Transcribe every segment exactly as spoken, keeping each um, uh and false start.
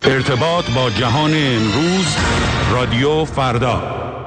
ارتباط با جهان امروز، رادیو فردا.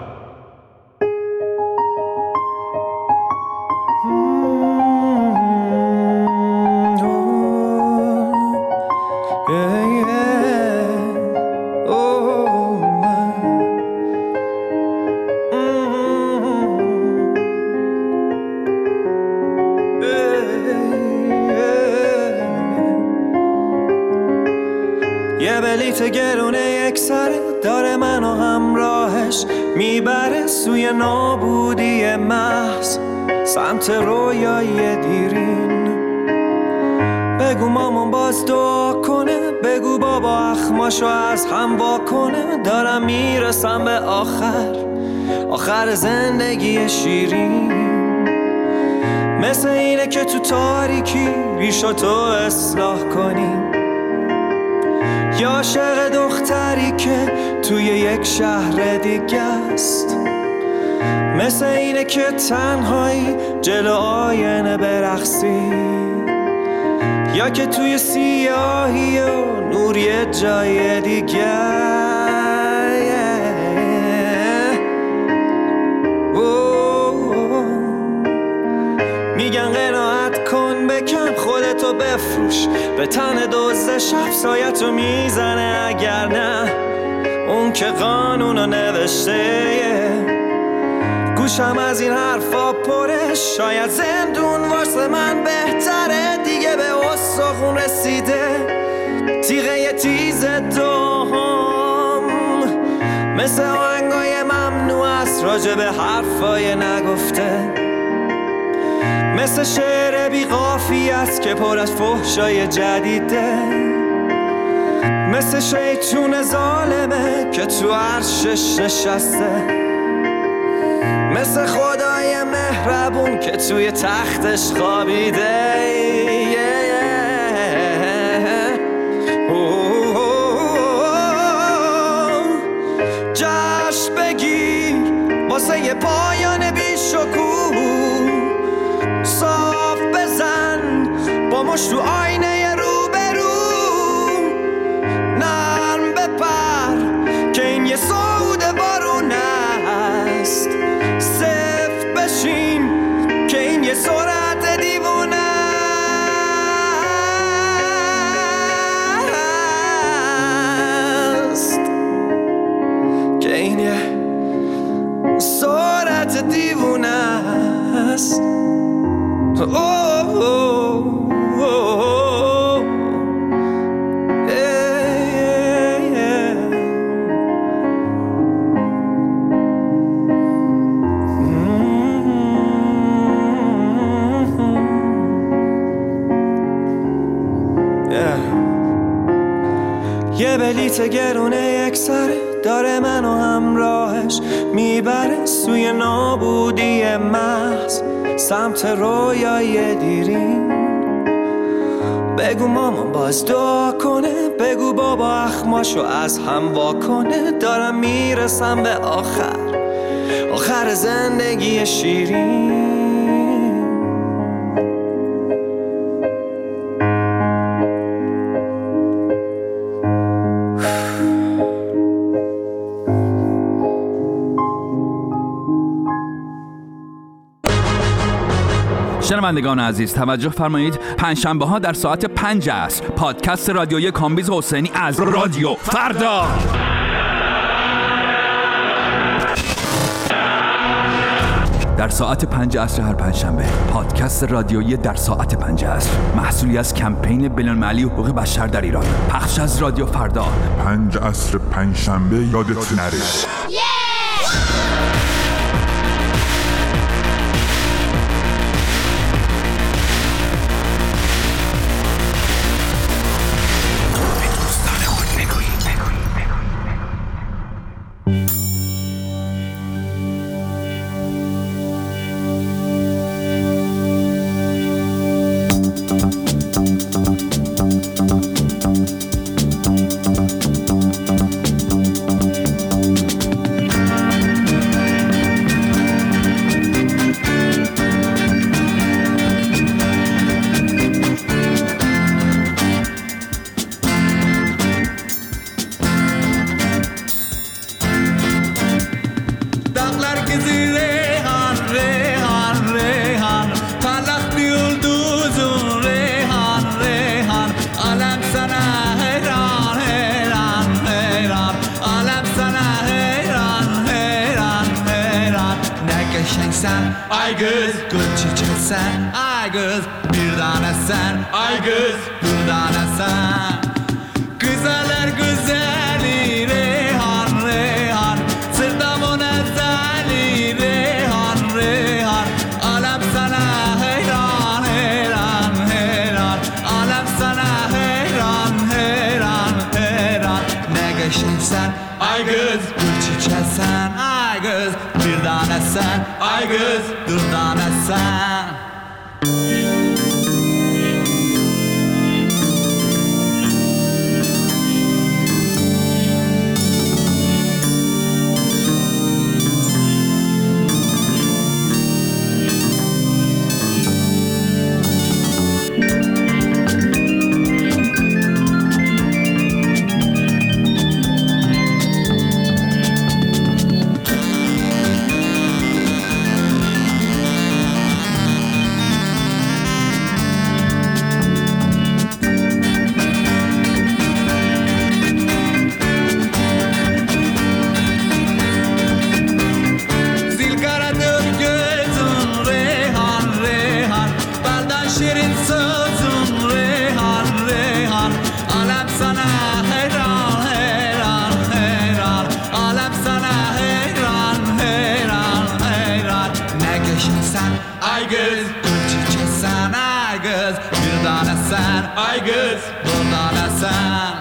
یه بلیت گرونه یک سره داره منو همراهش میبره سوی نابودی محض، سمت رویای دیرین. بگو مامان باز دعا کنه، بگو بابا اخماشو از هم وا کنه. دارم میرسم به آخر، آخر زندگی شیرین. مثل اینه که تو تاریکی ریشاتو اصلاح کنی، یا عاشق دختری که توی یک شهر دیگه است. مثل اینه که تنهایی جلو آینه برقصی، یا که توی سیاهی و نوری جای دیگه. میگن قناعت کن، بکن خودتو بفروش، به تن دزد شب سایتو میزنه. اگر نه اون که قانونو نوشته، گوشم از این حرفا پره. شاید زندون واسه من بهتره، دیگه به استخون رسیده تیغه تیز دوم. مثل آهنگای ممنوع است راجع به حرفای نگفته، مثل شعر بی قافیه است که پر از فحشای جدیده، مثل شیطون ظالمه که تو عرشش نشسته، مثل خدای مهربون که توی تختش خوابیده. جشن بگیر واسه یه پایان بی شکوه، صاف بزن با مشت تو آینه رو به رو، نرم بپر که این یه صعود بارون است، صفر بشین که این یه سرعت دیوونه است، که این یه سرعت دیوونه است. Oh, oh, oh, oh. Yeah, yeah, yeah. Mm-hmm. Yeah. یه بلیت گرونه یک سره داره منو همراهش میبره سوی نابودی محض، سمت رویای دیرین. بگو مامان باز دعا کنه، بگو بابا اخماشو از هم وا کنه. دارم میرسم به آخر، آخر زندگی شیرین. شنوندگان عزیز توجه فرمایید، پنجشنبه ها در ساعت پنج عصر پادکست رادیویی کامبیز حسینی از رادیو فردا. در ساعت پنج عصر هر پنجشنبه پادکست رادیویی در ساعت پنج عصر، محصولی از کمپین بین‌المللی حقوق بشر در ایران، پخش از رادیو فردا. پنج عصر پنجشنبه یادت نره. sen, ay kız gül çiçek sen, ay kız bir tane sen, ay kız bir tane sen. Güzeller güzeli Reyhan Reyhan, sırtımın ezeli Reyhan Reyhan. Alem sana heyran heyran heyran, alem sana heyran heyran heyran. Ne geçinsen, ay kız gül çiçek sen, ay kız bir tane sen, ay kız bir tane sen. Ay kız gül çiçek sen, ay kız bir tane sen, ay kız bir tane sen.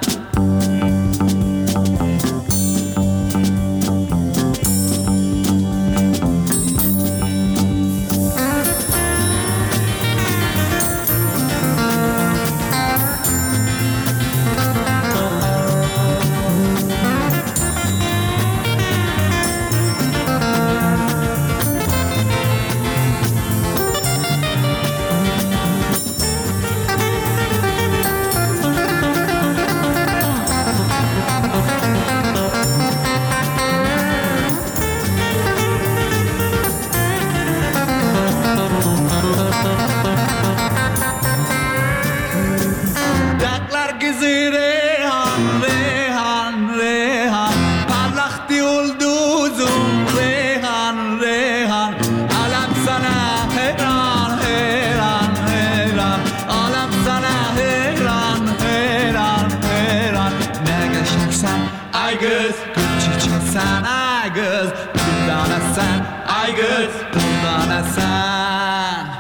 Ay kız gül çiçek sen, ay kız bir tane sen, ay kız bir tane sen.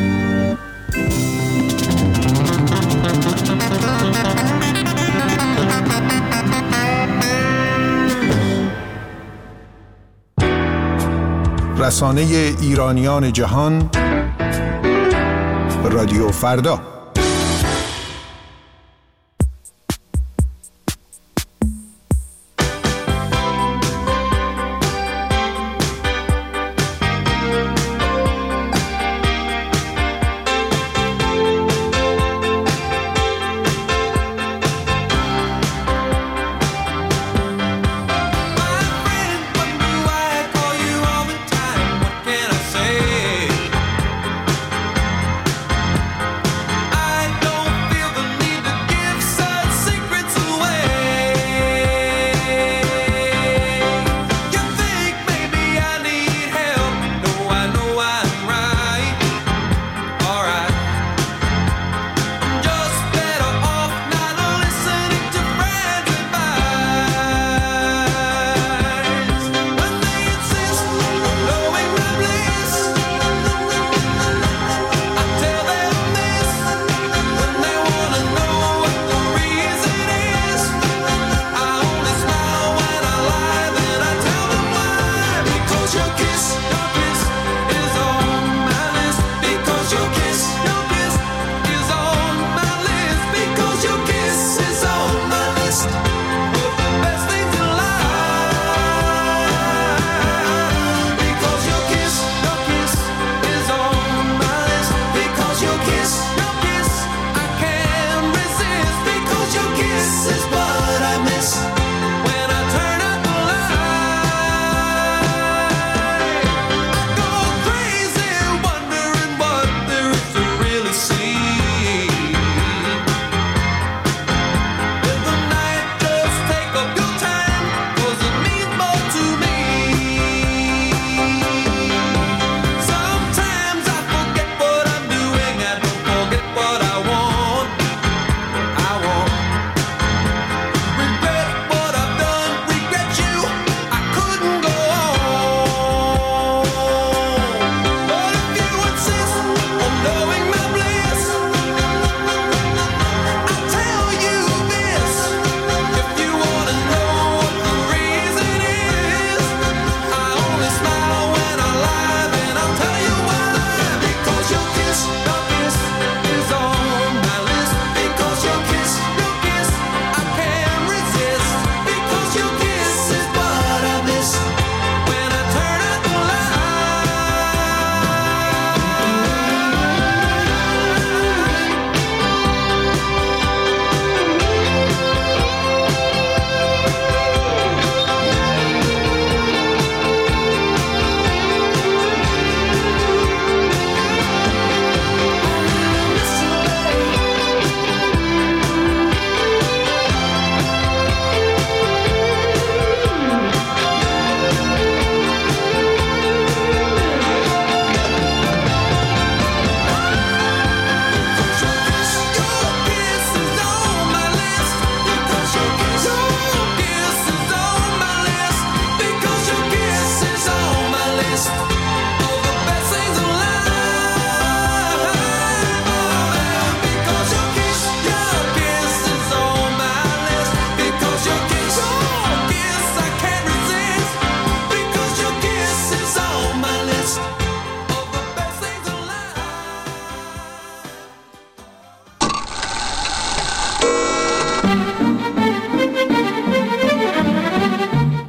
رسانه ایرانیان جهان رادیو فردا. I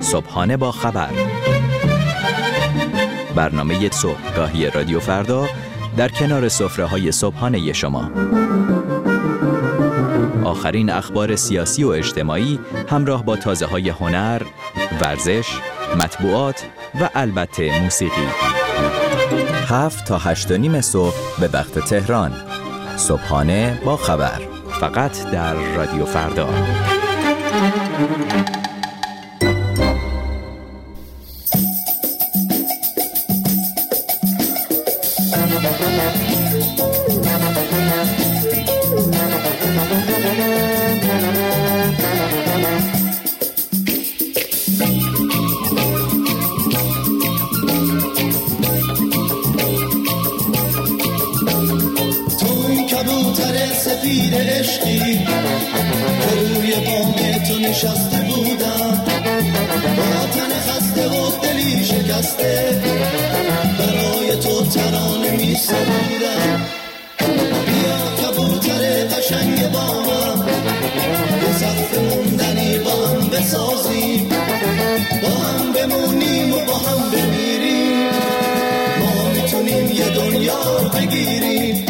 صبحانه با خبر، برنامه صبحگاهی رادیو فردا در کنار سفره‌های صبحانه شما. آخرین اخبار سیاسی و اجتماعی همراه با تازه‌های هنر، ورزش، مطبوعات و البته موسیقی. هفت تا هشت و نیم صبح به وقت تهران. صبحانه با خبر، فقط در رادیو فردا. سفید عشقی که روی بام تو نشسته بودم، با تن خسته و دلی شکسته برای تو ترانه می سرودم. بیا کبوتر قشنگ بامم، یه سقف موندنی با هم بسازیم، با هم بمونیم و با هم بمیریم، ما میتونیم یه دنیا رو بگیریم.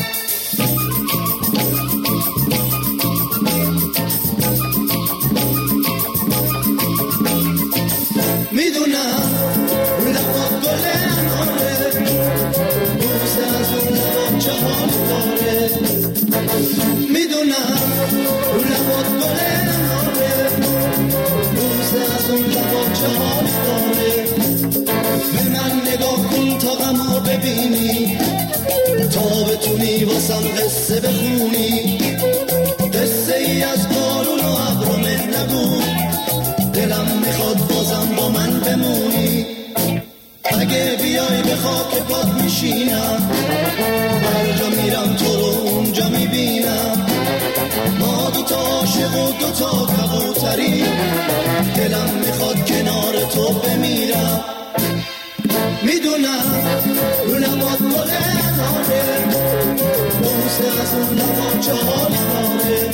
میدونم لبا گل اناره، بوسه از اون لبا چه حال داره. میدونم لبا گل اناره، بوسه از اون لبا چه حال داره. به من نگاه کن تا غمو ببینی، تا بتونی واسم قصه بخونی، قصه ای از بارون و ابر و مه نگو، دلم میخواد بازم با من بمونی. اگه بیای به خاک پات میشینم، هر جا میرم تو رو اونجا میبینم. ما دوتا عاشق و دوتا کبوتری، دلم میخواد کنار تو بمیرم. میدونم رو لبات گل اناره، بوسه از اون لبا چه حال داره.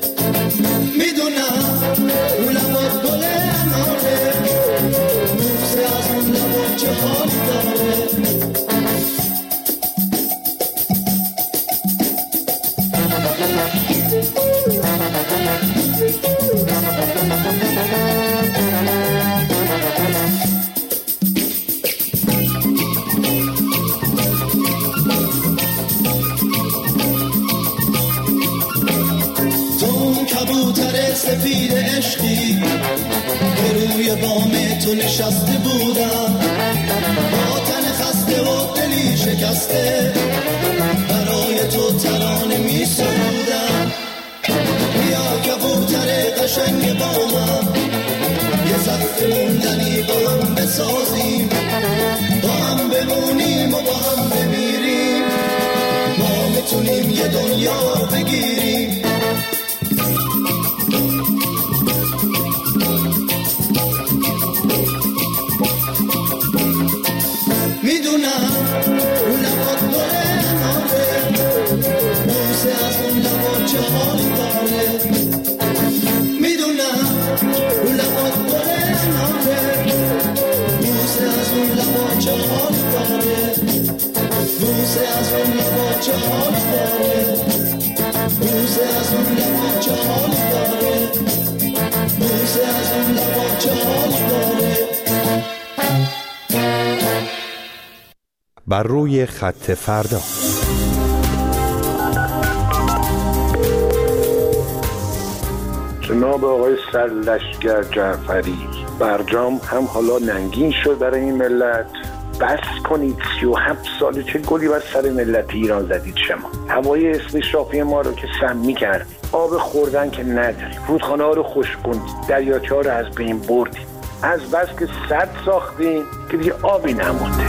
میدونم رو لبات گل اناره، بوسه از اون لبا چه حال داره. کبوتر سفید عشقی که روی بام تو نشسته بودم، با تن خسته و دلی شکسته برای تو ترانه می سرودم. بیا کبوتر قشنگ بامم، یه سقف موندنی با هم بسازیم، با هم بمونیم و با هم بمیریم، ما میتونیم یه دنیا بگیریم. میدونم رو لبات گل اناره، بوسه از اون لبا چه حال داره. میدونم رو لبات گل اناره، بوسه از اون لبا چه حال داره. بوسه از اون لبا چه حال داره. بوسه از اون لبا چه حال داره. بوسه از اون لبا چه حال داره. بر روی خط فردا. جناب آقای سرلشکر جعفری، برجام هم حالا ننگین شد برای این ملت. بس کنید، سی و هفت ساله چه گلی بر سر ملت ایران زدید شما. هوای استشرافی ما رو که سمی کردید، آب خوردن که نداریم، رودخانه ها رو خشک کردید، دریاچه ها رو از بین بردید، از بس که سد ساختین که دیگه آبی نمونده.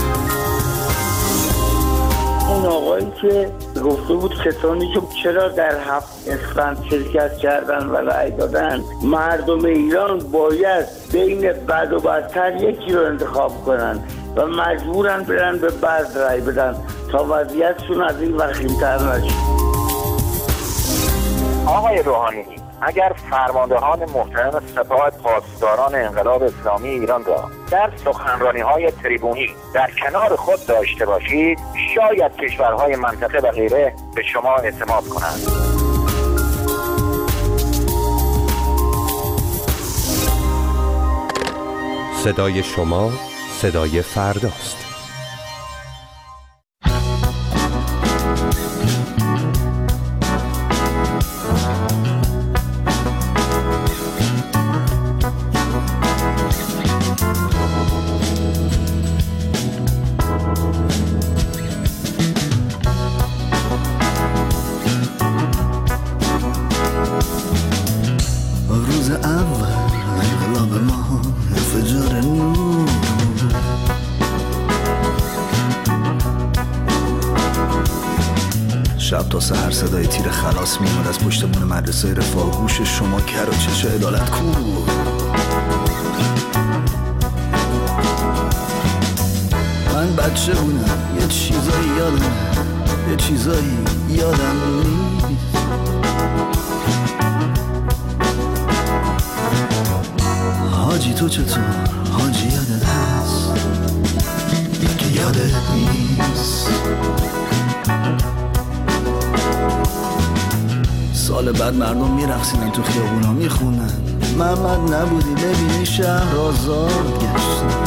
اون آقایی که گفته بود کسانی که چرا در هفت اسفند شرکت کردن و رأی دادن، مردم ایران باید بین بد و بدتر یکی رو انتخاب کنن و مجبورن برن به بد رأی بدن تا وضعیتشون از این وخیم‌تر نشه. آقای روحانی، اگر فرماندهان محترم سپاه پاسداران انقلاب اسلامی ایران را در سخنرانی‌های تریبونی در کنار خود داشته باشید، شاید کشورهای منطقه و غیره به شما اعتماد کنند. صدای شما صدای فرداست. روز اول انقلاب ما انفجار نور، شب تا سحر صدای تیر خلاص میومد از پشت بون مدرسه رفاه. گوش شما کر و چش عدالت کو. من بچه بودم یه چیزایی یادم یه چیزایی یادم نیست. حاجی تو چطور؟ حاجی یادت هست که یادت نیست. سال بعد مردم میرقصیدن تو خیابونا میخونن محمد نبودی ببینی شهر آزاد گشت.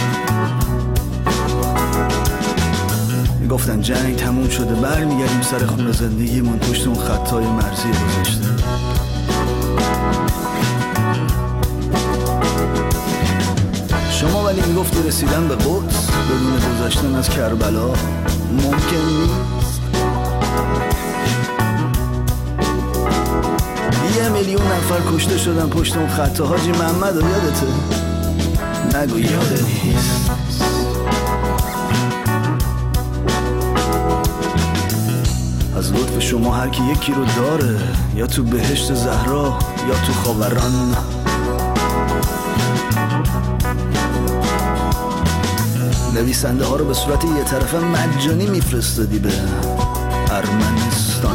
میگفتن جنگ تموم شده برمیگردیم سر خونه زندگیمون پشت اون خطای مرزی گذاشته. شما ولی میگفتی رسیدن به قدس بدون گذشتن از کربلا ممکن نیست. یه میلیون نفر کشته شدن پشت اون خط. حاجی محمد رو یادته؟ نگو یادت نیست. از لطف شما هر کی یکی رو داره، یا تو بهشت زهرا یا تو خاوران. نویسنده ها رو به صورت یه طرفه مجانی میفرستادی به ارمنستان.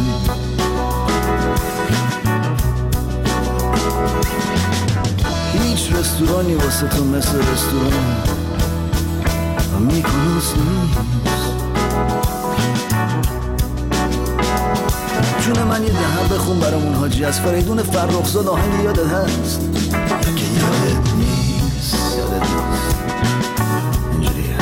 هیچ رستورانی واسه تو مثل رستوران میکنوس نیست. جون من یه دهن بخون برامون حاجی از فریدون فرخزاد آهنگ یادت هست که یادت نیست. یادت نیست اینجوریه.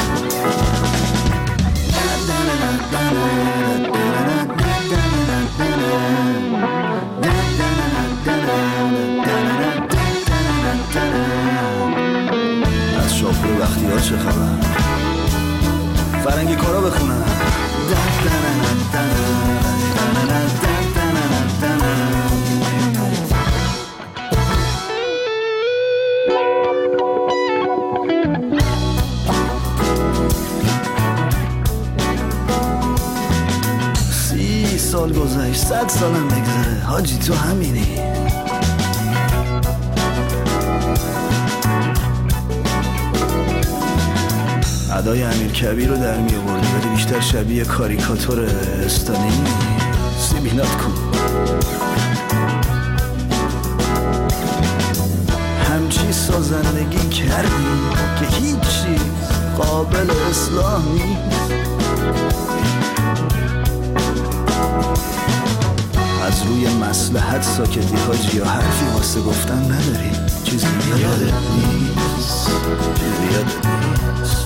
از شاپور بختیار چه خبر؟ فرنگی کارا بخونم. سی سال گذشت، صد سالم بگذره حاجی تو همینی. ادای امیر کبیر رو در می آوردی ولی بیشتر شبیه کاریکاتور استانی. سیبیلات کو همچی سازندگی کردی که هیچ چیز قابل اصلاح نیست. از روی مصلحت ساکتی حاجی یا حرفی واسه گفتن نداری. چیزی یادت نیست. چیزی یادت نیست.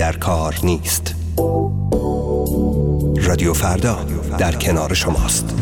در کار نیست. رادیو فردا در کنار شماست.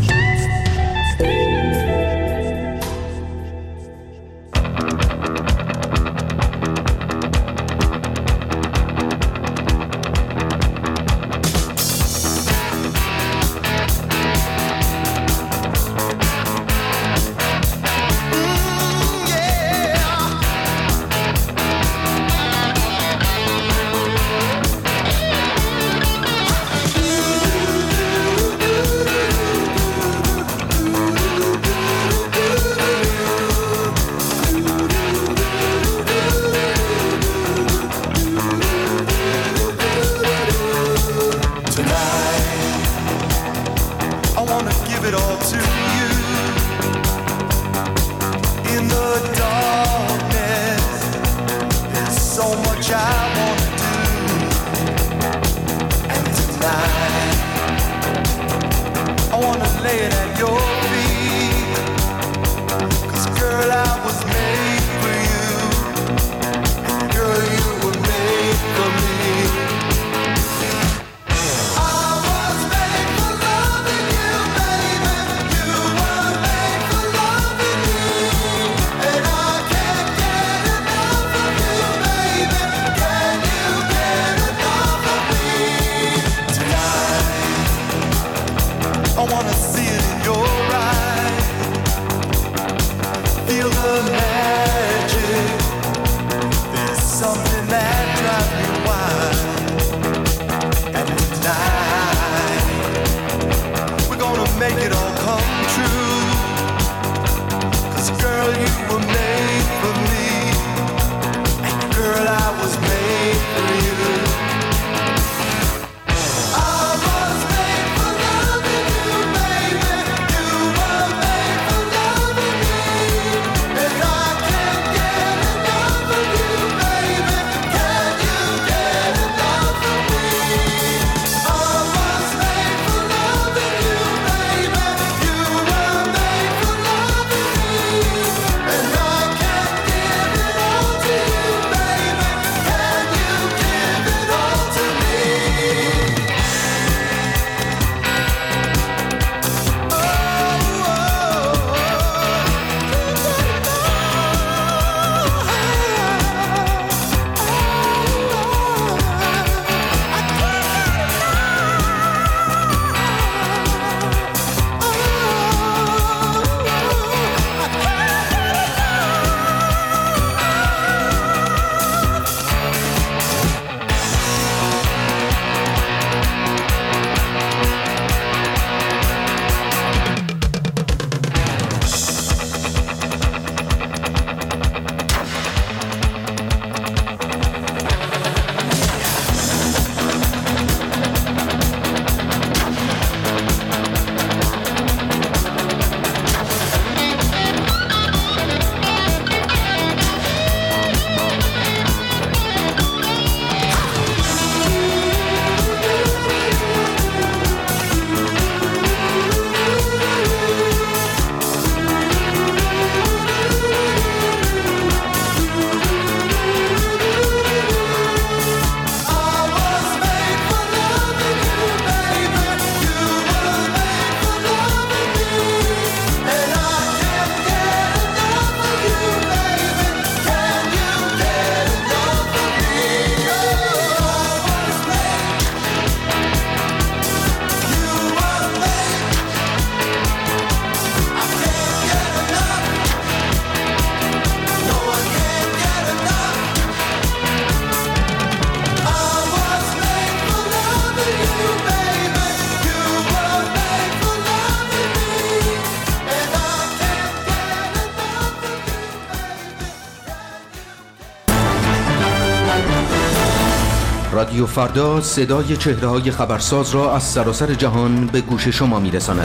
رادیو فردا صدای چهره‌های خبرساز را از سراسر جهان به گوش شما می‌رساند.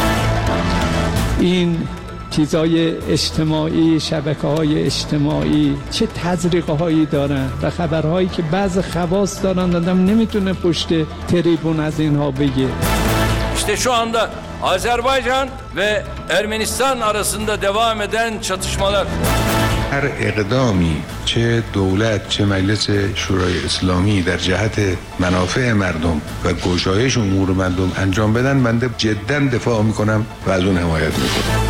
این چیزهای اجتماعی، شبکه‌های اجتماعی چه تزریق‌هایی دارن و خبرهایی که بعض خواص دارن آدم نمیتونه پشت تریبون از اینها بگه. İşte şu anda Azerbaycan ve Ermenistan arasında devam eden çatışmalar هر اقدامی چه دولت چه مجلس شورای اسلامی در جهت منافع مردم و گشایش امور مردم انجام بدن، بنده جدا دفاع میکنم و از اون حمایت میکنم.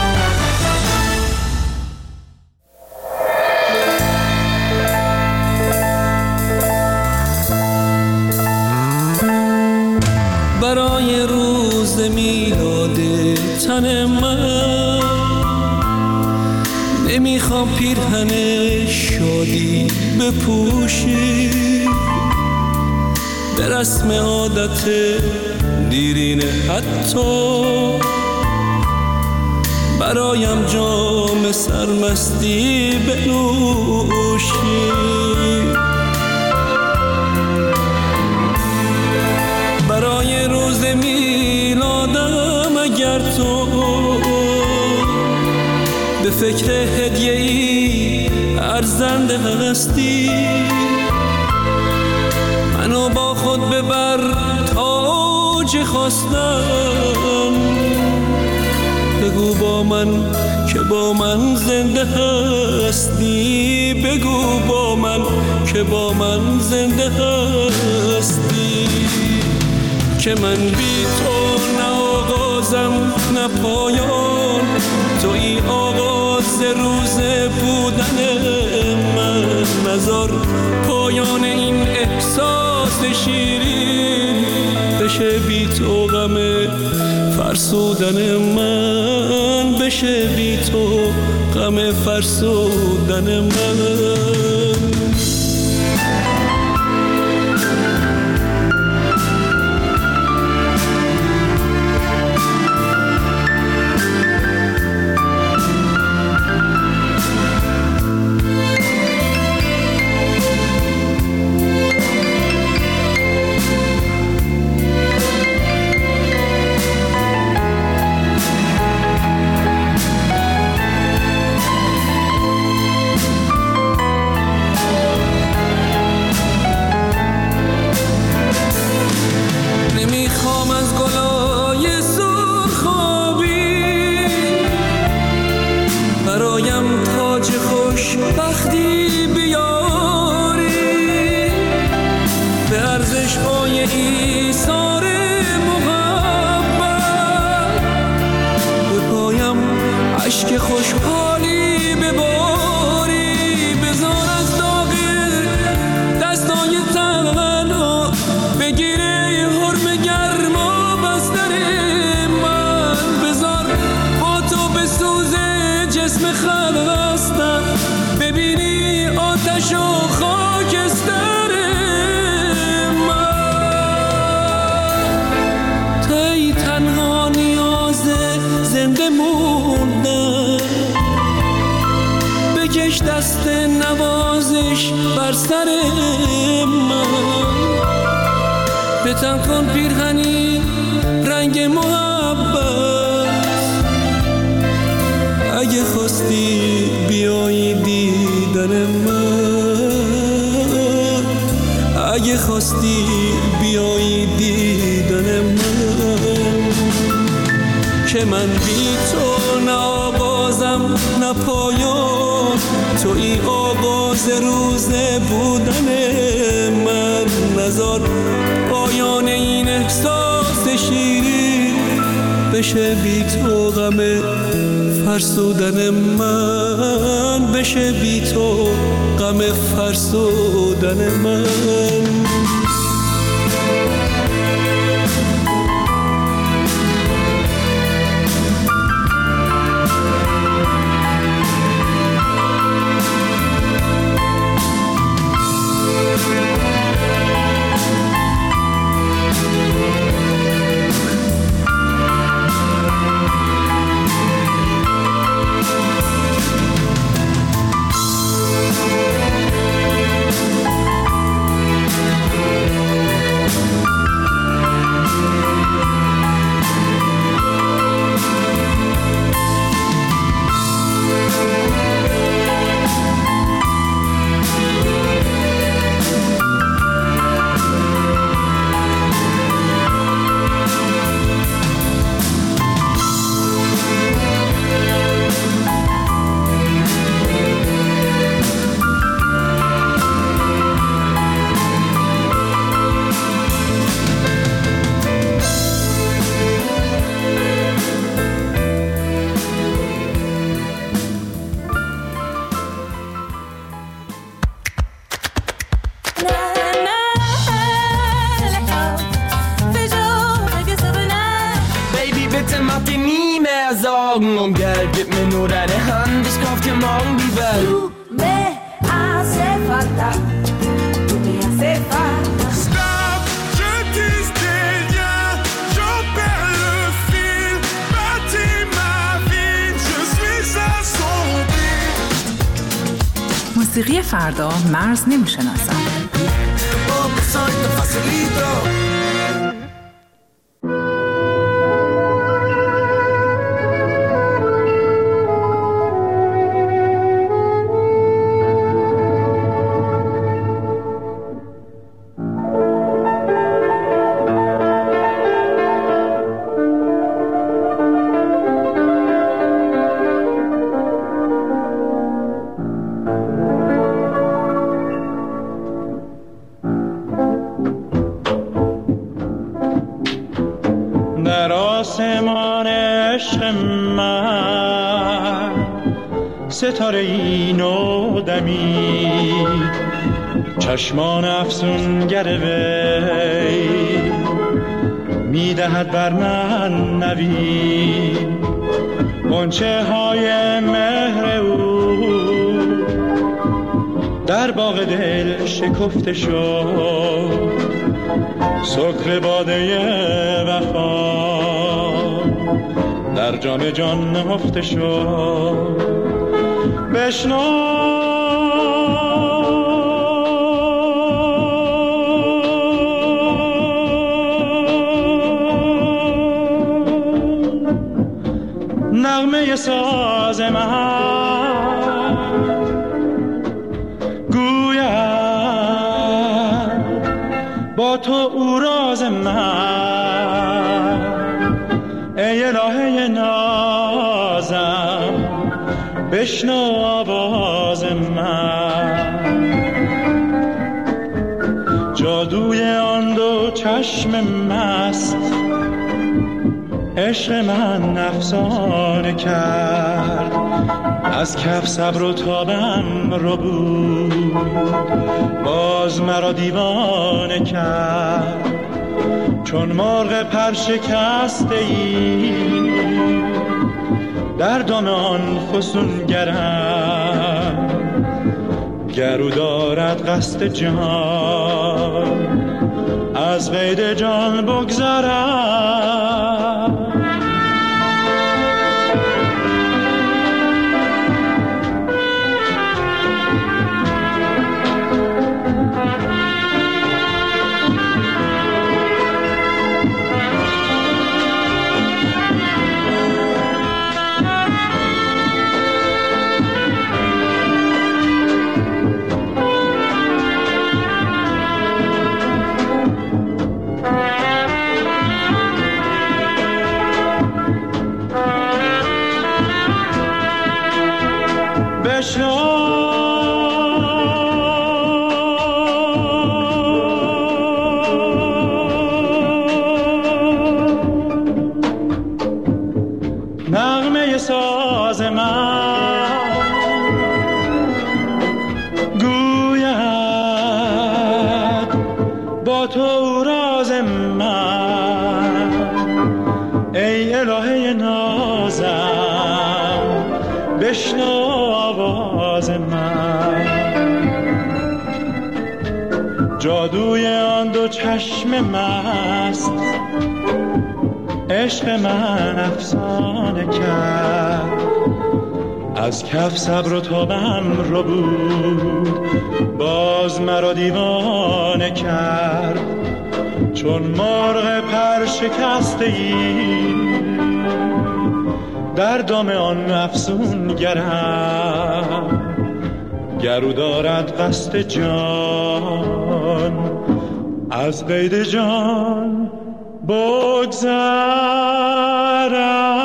برای روز میلاد تن من نمیخوام پیرهن شادی بپوشی، به رسم عادت دیرینه حتی برایم جام سرمستی بنوشی. برای روز میلادم اگر تو به فکر هدیه‌ای ارزنده هستی، منو با خود ببر تا چه خواستم، بگو با من که با من زنده هستی، بگو با من که با من زنده هستی. که من بی تو نه آغازم نه پایان، توی آغاز روز بودن من، نذار پایان این احساس شیرین بشه بی تو غم فرسودن من، بشه بی تو غم فرسودن من. دست نوازش بر سر من، به تن کن پیرهنی رنگ محبت، اگه خواستی بیایی دیدن من، اگه خواستی بیایی دیدن من. که من بی تو نه آغازم نه پایان، توی آغاز روز بودن من، نذار پایان این احساس شیرین بشه بی تو غم فرسودن من، بشه بی تو غم فرسودن من. Gib mir nur deine Hand, ich kauf dir morgen die Welt. Du me hace falta, du me hace falta. Stop, je tisse des liens, j'en perds le fil. Bâtis ma vie, je suis assombri. موسیقی فردا مرز نمیشناسد. در آسمان عشق من ستاره ای نو دمید، چشمان افسونگر وی میدهد بر من نوید. غنچه های مهر او در باغ دل شکفته شد، سکر باده وفا در جام جان نهفته شد. بشنو نغمه ساز من، گویم با تو او راز من. ای الهه نازم بشنو آواز من. جادوی آن دو چشم مست عشق من افسانه کرد، از کف صبر و تابم رو بود، باز مرا دیوانه کرد. چون مرغ پر شکسته ای در دام آن فسونگرم، گرو دارد قصد جان از قید جان بگذرم. نغمه ساز من، گوید با تو راز من. ای الهه نازم بشنو آواز من. جادوی آن دو چشم مست عشق من افسانه کرد، از کف صبر و تابم رو بود، باز مرا دیوانه کرد. چون مرغ پر شکسته ای در دام آن افسونگرم، گرو دارد قصد جان از قید جان بگذرم.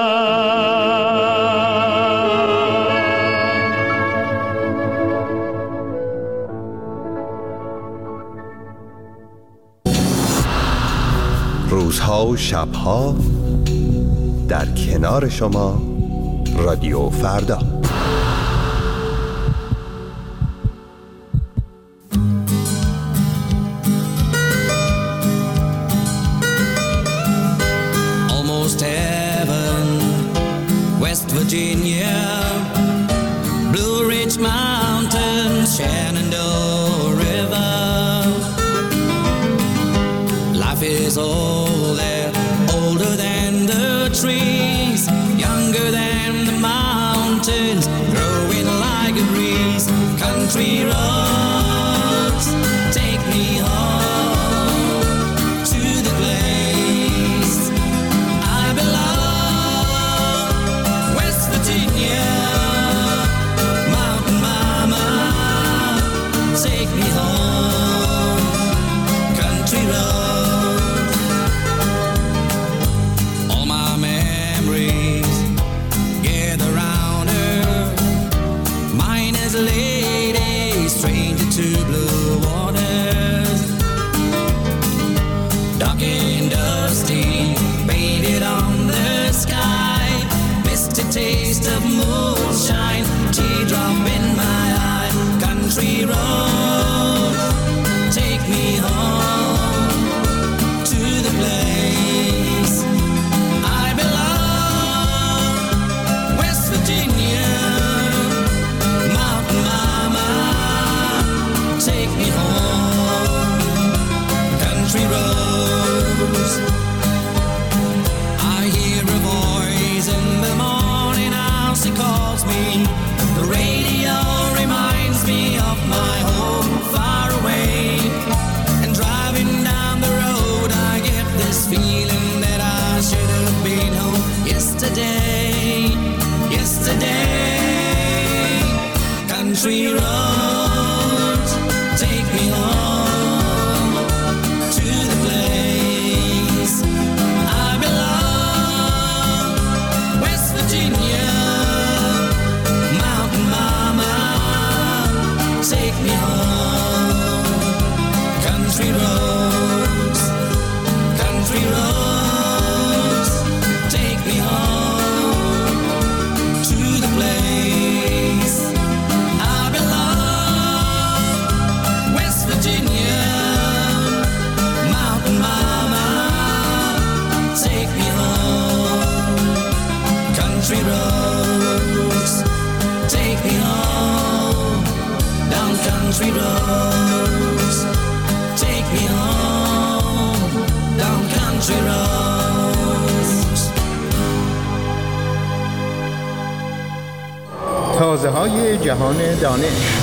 روزها و شبها در کنار شما رادیو فردا. Virginia, Blue Ridge Mountains, Shenandoah River. Life is old there, older than the trees, younger than the mountains, growing like a breeze. Country roads, take me home to the place I belong. West Virginia, Mountain Mama, take me home. Country roads, all my memories gather round her. Mine is a lady, stranger to blue waters. Dark and dusty, painted on the sky. Misty taste of moonshine, teardrop in my eye. Country road, take me home to the place I belong. West Virginia, Mountain Mama, take me home. Country roads, I hear a voice in the morning house, it calls me. The radio reminds me of my home far away. And driving down the road, I get this feeling that I should have been home yesterday, yesterday. Country roads, take me home to the place I belong. West Virginia, Mountain Mama, take me home. Country roads, country roads, take me home to the place I belong. West Virginia, Mountain Mama, take me home. Country roads, take me home. Down country roads, take me home. Down country roads. تازه های جهان دانش.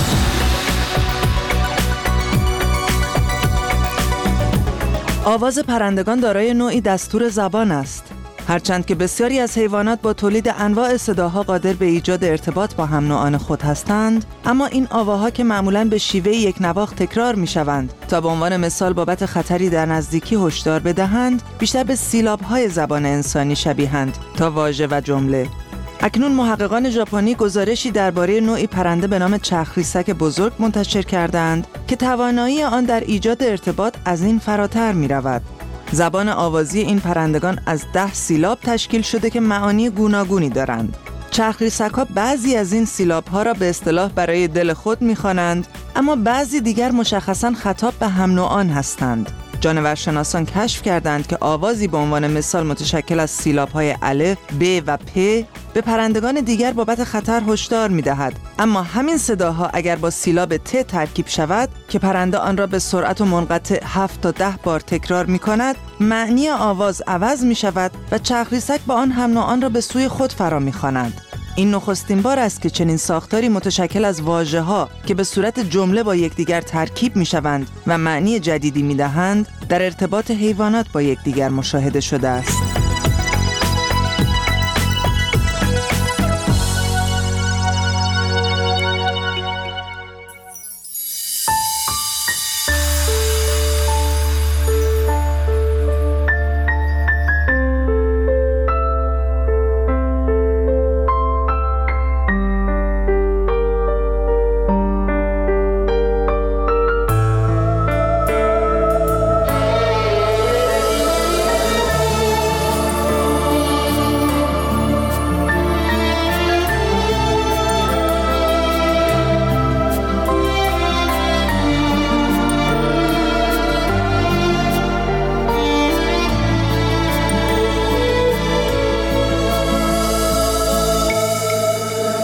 آواز پرندگان دارای نوعی دستور زبان است. هرچند که بسیاری از حیوانات با تولید انواع صداها قادر به ایجاد ارتباط با هم نوعان خود هستند، اما این آواها که معمولاً به شیوه یک نواخت تکرار می شوند تا به عنوان مثال بابت خطری در نزدیکی هشدار بدهند، بیشتر به سیلاب‌های زبان انسانی شبیهند تا واژه و جمله. اکنون محققان ژاپنی گزارشی درباره نوعی پرنده به نام چرخریسک بزرگ منتشر کردند که توانایی آن در ایجاد ارتباط از این فراتر می رود. زبان آوازی این پرندگان از ده سیلاب تشکیل شده که معانی گوناگونی دارند. چرخریسک‌ها بعضی از این سیلاب‌ها را به اصطلاح برای دل خود می‌خوانند، اما بعضی دیگر مشخصاً خطاب به هم نوعان هستند. جانورشناسان کشف کردند که آوازی به عنوان مثال متشکل از سیلاب‌های الف، ب و پ به پرندگان دیگر بابت خطر هشدار می‌دهد. اما همین صداها اگر با سیلاب ت ترکیب شود که پرنده آن را به سرعت و منقطع هفت تا ده بار تکرار می‌کند، معنی آواز عوض می‌شود و چرخریسک با آن هم نوعان را به سوی خود فرا می‌خواند. این نخستین بار است که چنین ساختاری متشکل از واژه‌ها که به صورت جمله با یکدیگر ترکیب می‌شوند و معنی جدیدی می‌دهند، در ارتباط حیوانات با یکدیگر مشاهده شده است.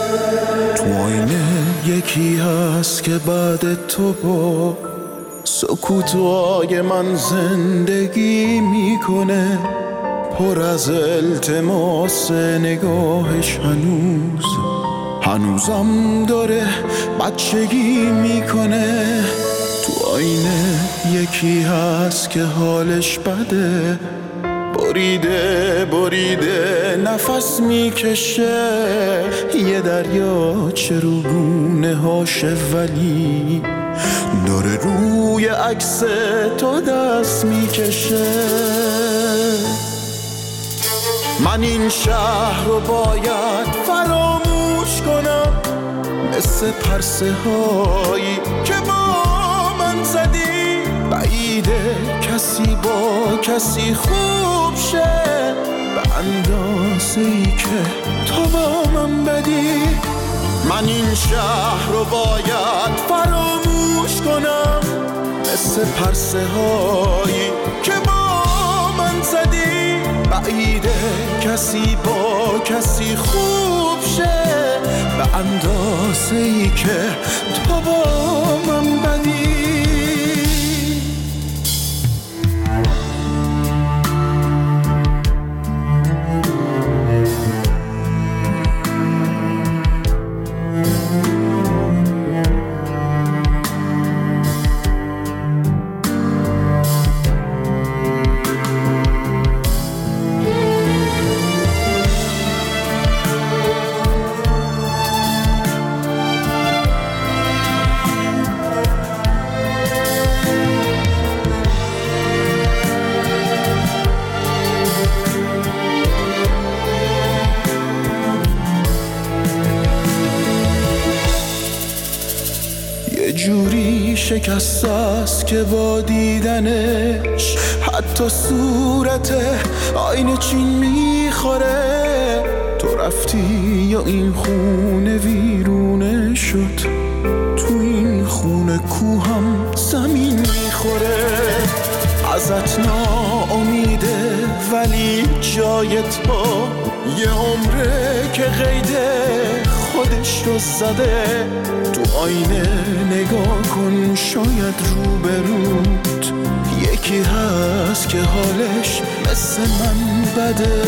تو آینه یکی هست که بعد تو با سکوتای من زندگی میکنه، پر از التماس نگاهش هنوز هنوزم داره بچگی میکنه. تو آینه یکی هست که حالش بده، بریده بریده نفس میکشه، یه دریا چروگونه هاشه ولی داره روی عکس تو دست میکشه. من این شهر رو باید فراموش کنم، مثل پرسه هایی که با من زدی، بعیده کسی با کسی خوب شه به اندازه ای که تو با من بدی. من این شهر رو باید فراموش کنم، مثل پرسه هایی که با من زدی، بعیده کسی با کسی خوب شه به اندازه ای که تو با من بدی. جوری شکست است که با دیدنش حتی صورت آینه چین میخوره. تو رفتی یا این خونه ویرونه شد، تو این خونه کوهم زمین میخوره. ازت ناامیده ولی جای تو یه عمره که قیده خودش رو زده. تو آینه نگاه کن، شاید روبروت یکی هست که حالش مثل من بده.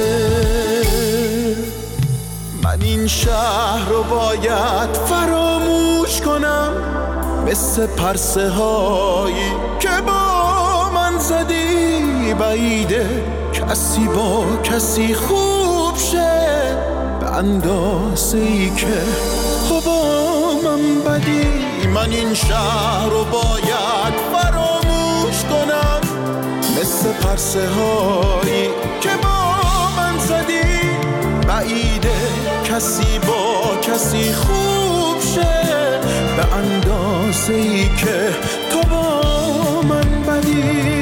من این شهر رو باید فراموش کنم، مثل پرسه هایی که با من زدی، بعیده کسی با کسی خوب شه به اندازه ای که تو با من بدی. من این شهر رو باید فراموش کنم، مثل پرسه هایی که با من زدی، بعیده کسی با کسی خوب شه به اندازه ای که تو با من بدی.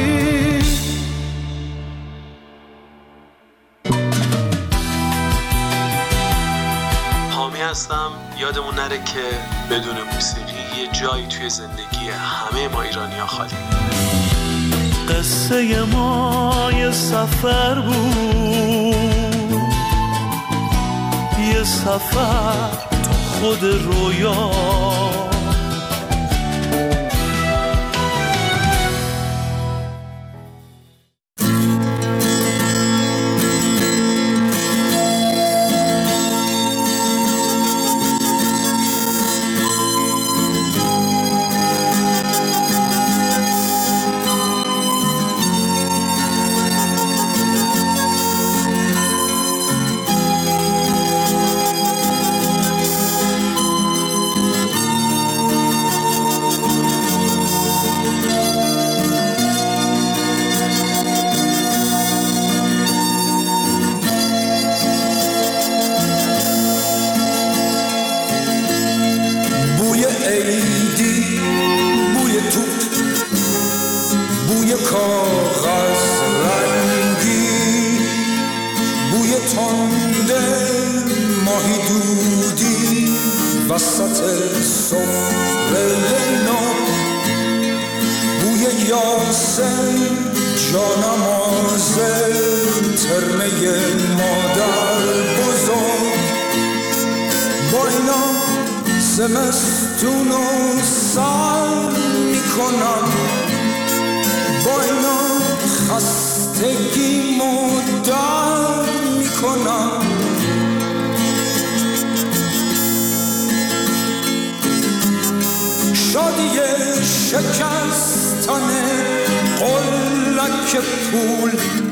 هستم. یادمون نره که بدون موسیقی یه جایی توی زندگی همه ما ایرانی‌ها خالی. قصه ما یه سفر بود، یه سفر تو خود رویا. با اینا زمستون و سر میکنم، با اینا خستگی مدر میکنم. شادی شکستن قلک پول،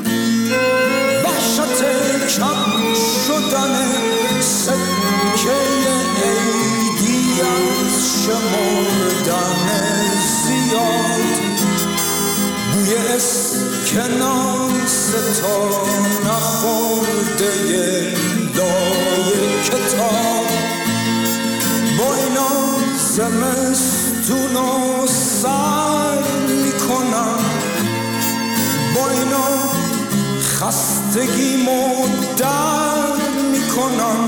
وحشت کم شدن سکه عیدی از شمردن زیاد، بوی اسکناس تا نخورده لای کتاب. با اینا زمستون و سر میکنم، با اینا خستگی مدر میکنم.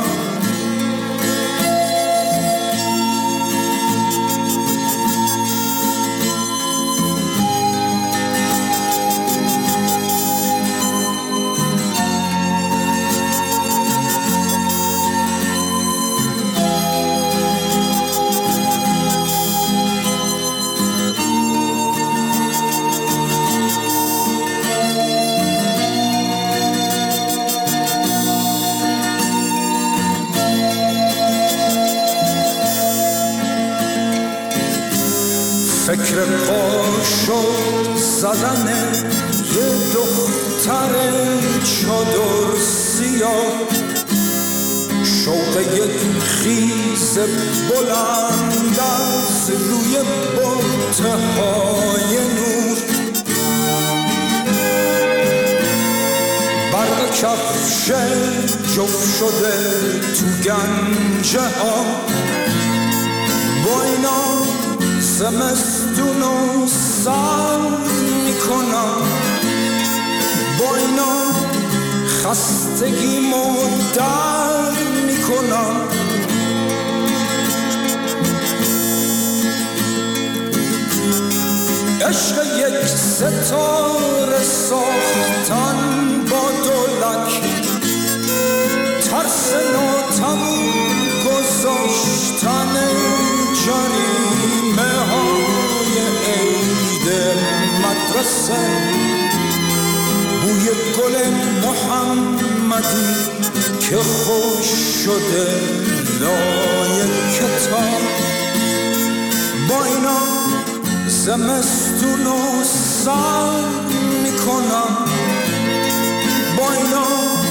فکر قاشق زدن یه دختر چادر سیاه، شوق یک خیز بلند از روی بطهای نور، برق کفش جفت شده تو گنجه ها. با اینا زمستون و سر میکنم، با اینا خستگی مدر میکنم. عشق یک ستاره ساختن با دولک، ترس ناتموم گذاشتن جریمه های عید مدرسه، بوی گل محمدی که خوش شده لای کتاب. با اینا زمستون و سر میکنم، با اینا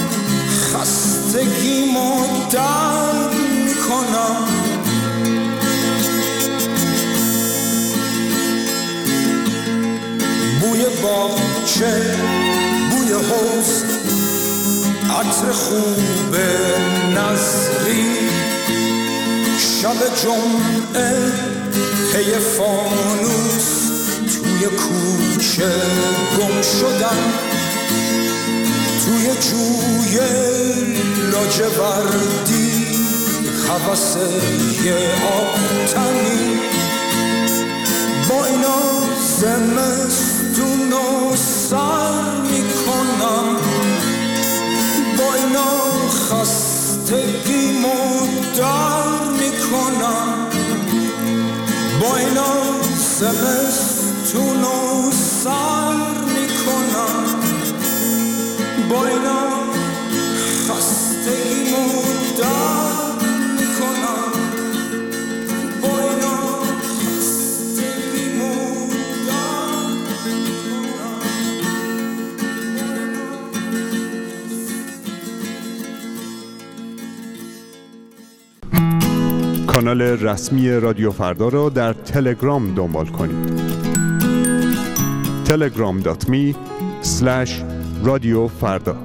خستگی مدر میکنم. بوی باغچه، بوی حوض، عطر خوب نظری، شب جمعه پی فانوس توی کوچه گم شدن، توی جوی لاجوردی هوس یه آبتنی. با اینا زمستون و سر میکنم، با اینا خستگی مدر میکنم. با اینا زمستون و سر میکنم، با اینا خستگی مدر میکنم. با اینا خستگی مدر میکنم. کانال رسمی رادیو فردا را در تلگرام دنبال کنید. تلگرام دات می اسلش رادیو فردا.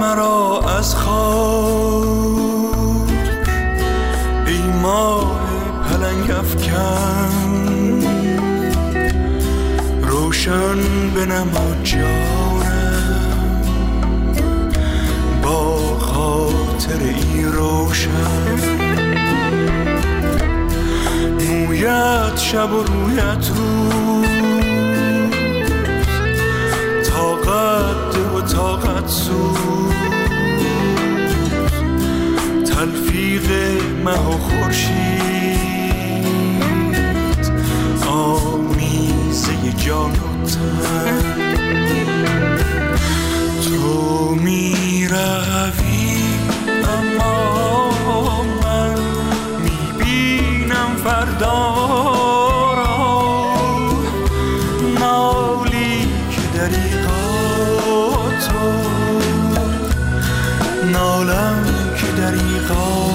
ای ماه پلنگ افکن روشن بنما جانم با خاطر ای روشن مویت شب و رویت روز طاقت ده و طاقت سوز تلفیق مه و خورشید آمیزه جان و تن تو می روی اما من می بینم فردا را نالی که دریغا تو نالم که دریغا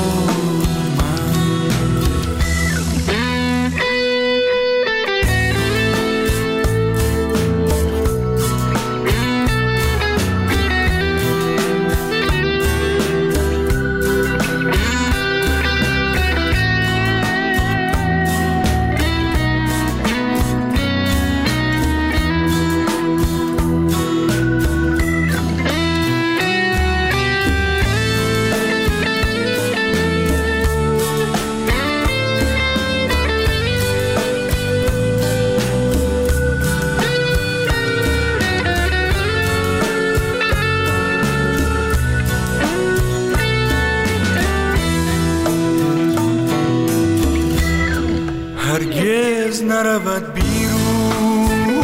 هرگز نرود بیرون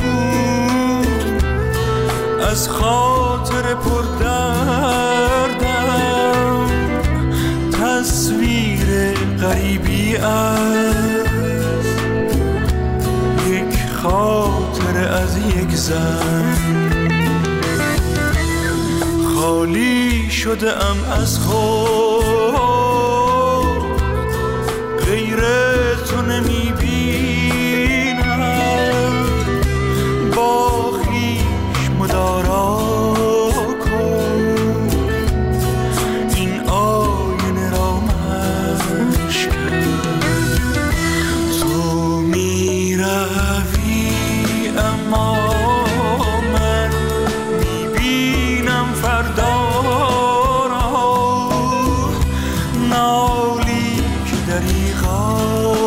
از خاطر پردردم تصویر غریبی از یک خاطر از یک زن خالی شده ام از خود غیر تو نمی بینم با خویش مدارا کن این آینه را مشکن تو می روی اما من می بینم فردا را نالی که دریغا